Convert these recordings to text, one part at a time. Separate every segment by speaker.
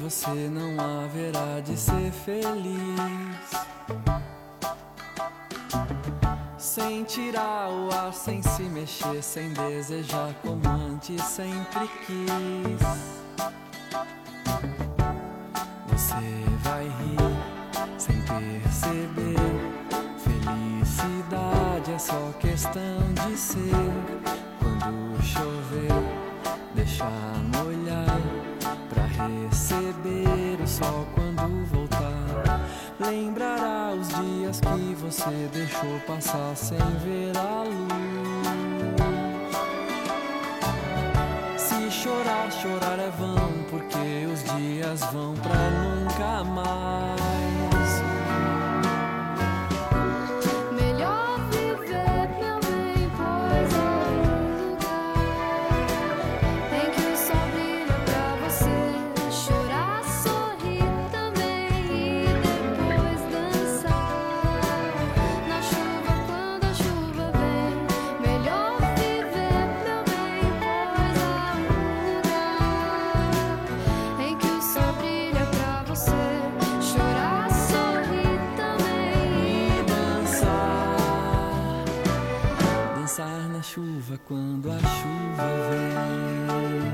Speaker 1: você não haverá de ser feliz. Sem tirar o ar, sem se mexer, sem desejar como antes sempre quis. Você vai rir sem perceber. Felicidade é só questão de ser. Quando chover, deixar molhar pra receber o sol quando voltar. Lembrará os dias que você deixou passar sem ver a luz. Se chorar, chorar é vão, porque os dias vão pra nunca mais.
Speaker 2: Melhor viver, meu bem, pois é um lugar em que o sol brilha pra você chorar, sorrir também e depois dançar na chuva quando a chuva vem. Melhor viver, meu bem, pois é um lugar em que o sol brilha pra você chorar, sorrir também e
Speaker 1: Dançar na chuva quando a chuva vem.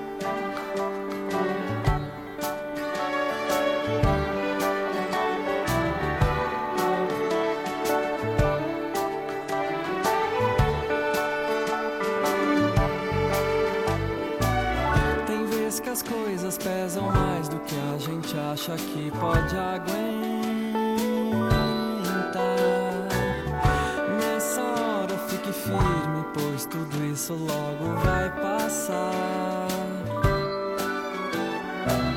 Speaker 1: Tem vezes que as coisas pesam mais do que a gente acha que pode aguentar. Nessa hora fique firme, pois tudo isso logo vai passar.